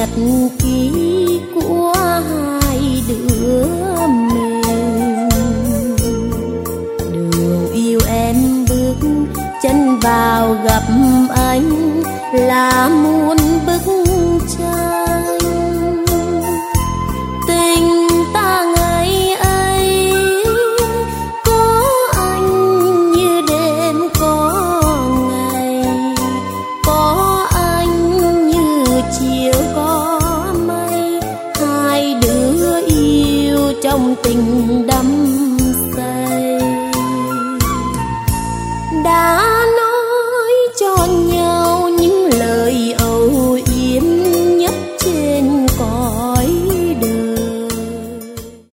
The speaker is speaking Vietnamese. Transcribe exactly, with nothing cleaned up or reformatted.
nhật ký của hai đứa mình. Đường yêu em bước chân vào gặp anh là muôn bức